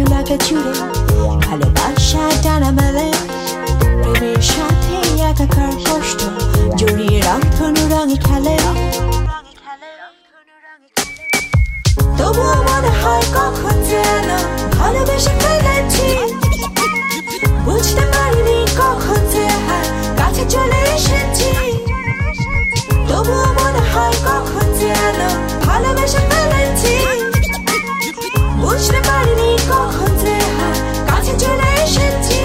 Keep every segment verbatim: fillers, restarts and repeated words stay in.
লাগে জুড়ে ভালোবাসা টানা মেলে প্রেমের সাথে একাকার কষ্ট জড়িয়ে রংধনু রঙে খেলে তবুও মনে হয় কখন যেন ভালোবেসে ফেলেছি বুঝতে পারিনি কখন যে হায় কাছে চলে এসেছি তবুও মনে হয় কখন যেন ভালোবেসে ফেলেছি বুঝতে পারিনি কখন যে হায় কাছে চলে এসেছি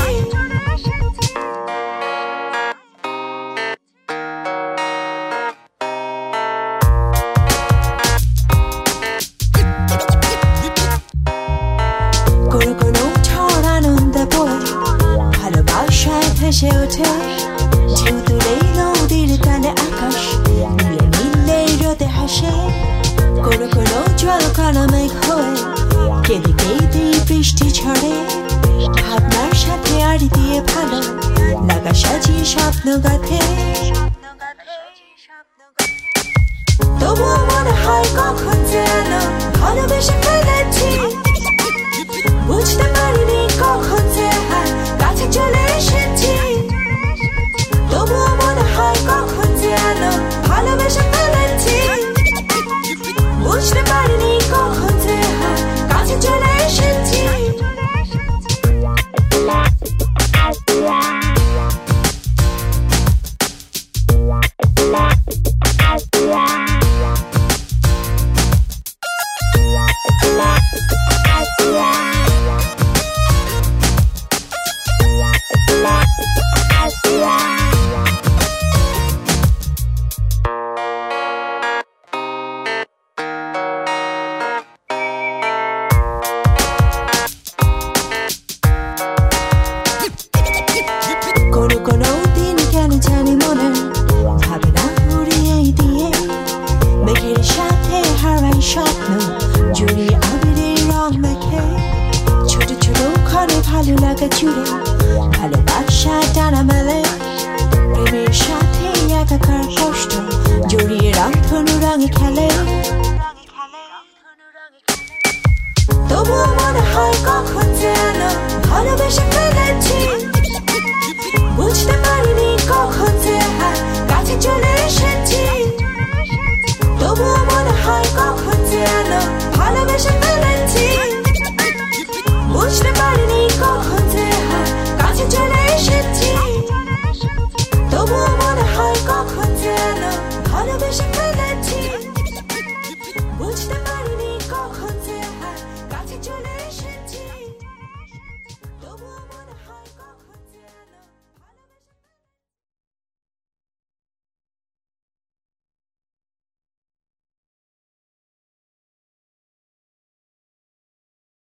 কোনো কোনো ঝড় আনন্দে বয়ে ভালোবাসায় ভেসে ওঠে ঢেউ তুলেই নদীর টানে আকাশ নীলে নীলে রোদে হাসে কোনো কোনো জল কালো মেঘ হয়ে কেঁদে কেঁদে বৃষ্টি ঝরে ভাবনার সাথে আড়ি দিয়ে ভালো লাগা সাজিয়ে স্বপ্ন গাঁথে তবুও মনে হয় কখন যেন ভালোবেসে ফেলেছি বুঝতে পারিনি কখন যে হায় কাছে চলে এসেছি তবুও মনে হয় কখন যেন ভালোবেসে ফেলেছি বুঝতে পারিনি কখন যে হায় কাছে চলে এসেছি কোনো কোনো দিন কেন জানি মনে ভাবে না উড়িয়ে দিয়ে মেঘের সাথে হারাই স্বপ্ন জড়িয়ে আবিরের রং মেখে ছোট ছোট ঘরে ভালো লাগা জুড়ে ভালোবাসা টানা মেলে প্রেমের সাথে একাকার কষ্ট জড়িয়ে রংধনু রঙে খেলে তবুও মনে হয় কখন যেন ভালোবেসে ফেলেছি বুঝতে পারিনি কখন যে হায় কাছে চলে এসেছি তবুও মনে হয় কখন যেন ভালোবেসে ফেলেছি